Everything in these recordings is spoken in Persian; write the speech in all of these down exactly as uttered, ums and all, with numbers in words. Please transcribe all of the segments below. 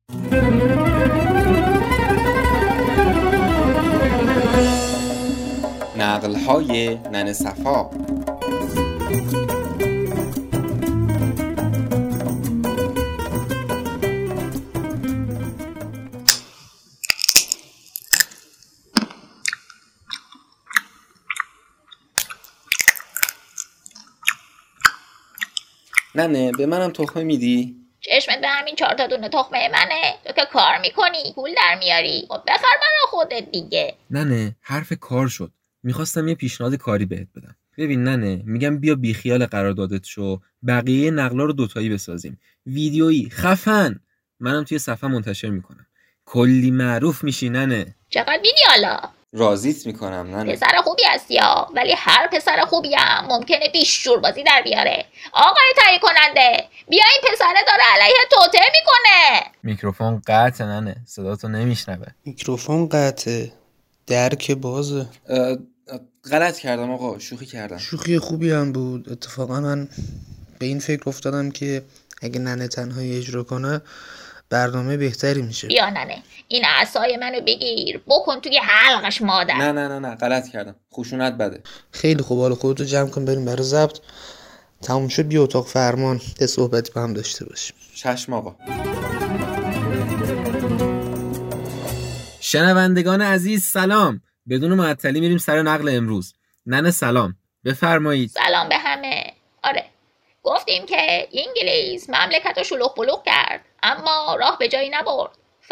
نقل‌های ننه صفا. ننه به منم تخمه میدی؟ چشمت به همین چهار تا دونه تخمه منه؟ تو که کار میکنی پول در میاری، خب بخر برا خودت دیگه. ننه حرف کار شد، میخواستم یه پیشنهاد کاری بهت بدم. ببین ننه، میگم بیا بیخیال قراردادت شو، بقیه نقلا رو دوتایی بسازیم، ویدیویی خفن، منم توی صفحه منتشر میکنم، کلی معروف میشی ننه. چقدر ویدیالا؟ راضیت میکنم ننه. پسر خوبی هستی ها، ولی هر پسر خوبی هم ممکنه بیشور بازی در بیاره. آقای تهیه کننده، بیا این پسره داره علیه توته میکنه. میکروفون قطع ننه، صداتو نمیشنوه. میکروفون قطعه، درک بازه. غلط کردم آقا، شوخی کردم. شوخی خوبی هم بود. اتفاقا من به این فکر افتادم که اگه ننه تنهایی اجرا کنه برنامه بهتری میشه. بیا ننه این عصای منو بگیر بکن توی حلقش مادر. نه نه نه نه غلط کردم، خشونت بده. خیلی خوب، حالا خودتو جمع کن بریم برای ضبط. تموم شد بیا اتاق فرمان یه صحبتی با هم داشته باشیم. چشم آقا. شنوندگان عزیز سلام، بدون معطلی میریم سر نقل امروز. ننه سلام، بفرمایید. سلام به همه. آره گفتیم که انگلیس مملکت رو شلوغ بلوغ کرد اما راه به جایی نبرد.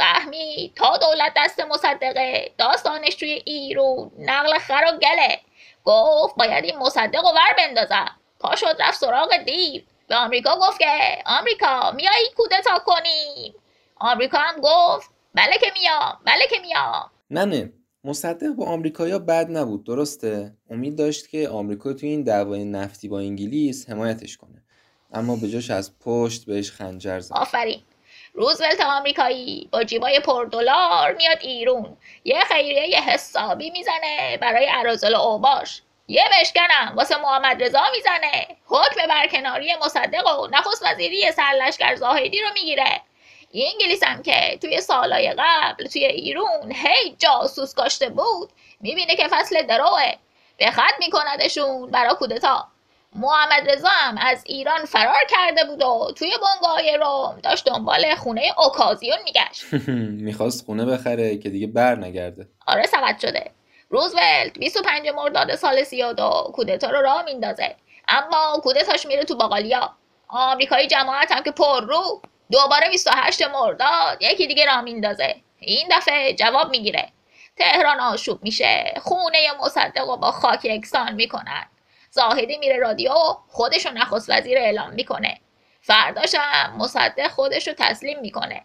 فهمی تا دولت دست مصدقه داستانش توی ایران نقل خر و گله. گفت باید این مصدق رو ور بندازم. پا شد رفت سراغ دیو. به آمریکا گفت که آمریکا میایی کودتا کنیم. آمریکا هم گفت بله که میام، بله که میام. نه مصدق با آمریکایا بد نبود، درسته؟ امید داشت که آمریکا توی این دعوای نفتی با انگلیس حمایتش کنه، اما به جاش از پشت بهش خنجر زد. آفرین. روزولت آمریکایی با جیبای پر دلار میاد ایران، یه خیریه یه حسابی میزنه برای اراذل و اوباش، یه مشکنم واسه محمد رضا میزنه، حکم برکناری مصدق و نخست وزیری سرلشکر زاهدی رو میگیره. انگلیس هم که توی سالهای قبل توی ایران هی جاسوس کاشته بود میبینه که فصل دروه، به خط میکندشون برا کودتا. محمد رضا هم از ایران فرار کرده بود و توی بنگاه‌های روم داشت دنبال خونه اوکازیون میگشت. میخواست خونه بخره که دیگه بر نگرده. آره سبد شده. روزولت بیست و پنج مرداد سال سی و دو کودتا رو راه میندازه، اما کودتاش میره تو باقالیا. آمریکایی جماعت هم که پر رو دوباره بیست و هشت مرداد یکی دیگه راه میندازه. این دفعه جواب میگیره. تهران آشوب میشه، خونه مصدق رو با خاک یکسان میکنن. زاهدی میره رادیو خودشو نخست وزیر اعلام میکنه. فرداش هم مصدق خودشو تسلیم میکنه.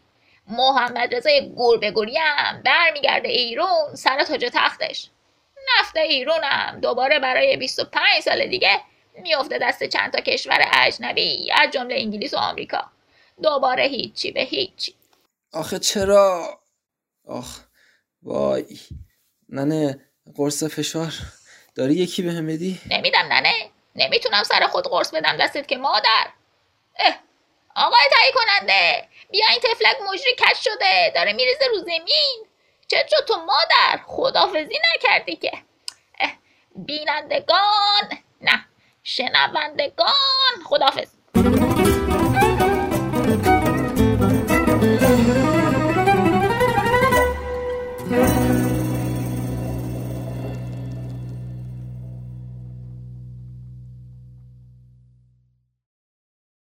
محمد رضای گور به گوری هم برمیگرده ایران سر تاج تختش. نفت ایران هم دوباره برای بیست و پنج سال دیگه میفته دست چند تا کشور اجنبی از جمله انگلیس و آمریکا. دوباره هیچی به هیچی. آخه چرا؟ آخ وای ننه، قرص فشار داری یکی بهم بدی؟ نمیدم ننه، نمیتونم سر خود قرص بدم دستت که مادر. اه آقای تهیه کننده، بیا این تفلک مجری کج شده داره میریزه رو زمین. چه جو تو مادر خدافزی نکردی که؟ اه بینندگان نه شنوندگان خدافز.